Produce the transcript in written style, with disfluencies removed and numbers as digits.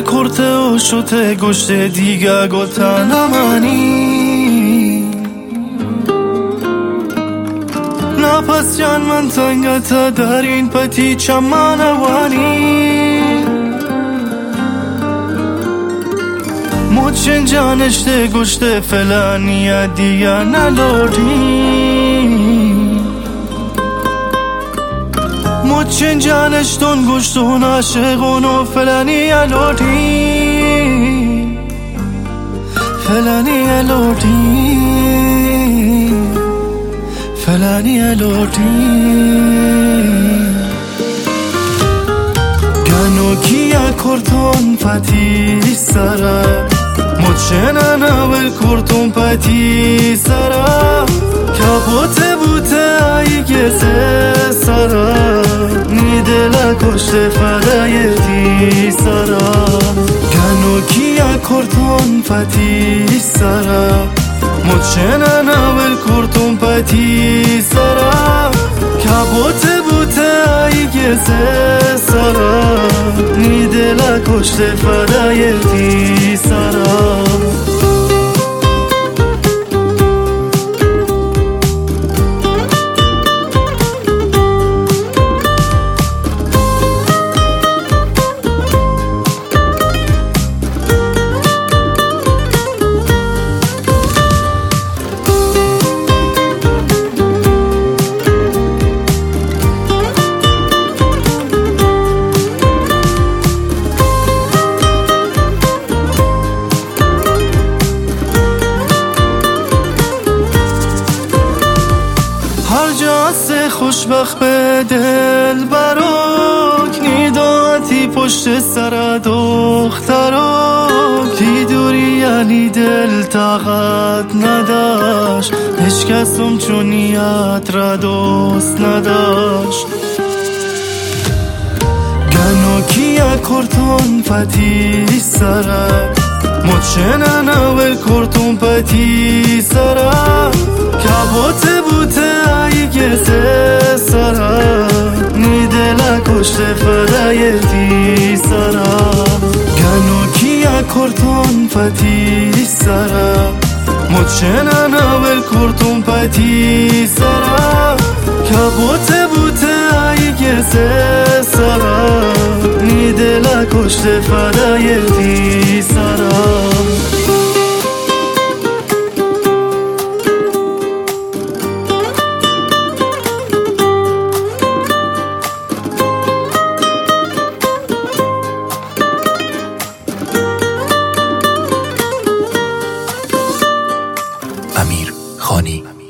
کرته و شده گشت دیگه گوتن منی نپس جان من تنگتا در این پتی چمانوانی موچن جانشته گشته فلانی دیگه نلوٹی موچن جانشتون گشتون عاشقون و فلانی لوٹی فلانی لوٹی فلانی لوٹی گنو کیا کرتون پتی سرا موچن ناول کرتون پتی سرا کپوت بوته ای گزه سرا نیدلا کشته فدای دی سرا گنو کیا کرتون پتی سرا موچن ناول کرتون پتی سرا کپوت بوته ای گزه سرا نیدلا کشته فدای دی سرا جاسه خوشبخت به دل براک نیداتی پشت سر دختراک تی دوری یعنی دل طاقت نداشت هیچ کسم چونیت را دوست نداشت گنو کیا کرتون پتی سرک موچن ناول کرتون پتی سرا کپوت بوته ای گزه سرا نیدلا کشته فدای دی سرا گنو کیا کرتون پتی سرا موچن ناول کرتون پتی سرا کپوت بوته ای گزه سرا نیدلا کشته فدای دی سرا امیر خانی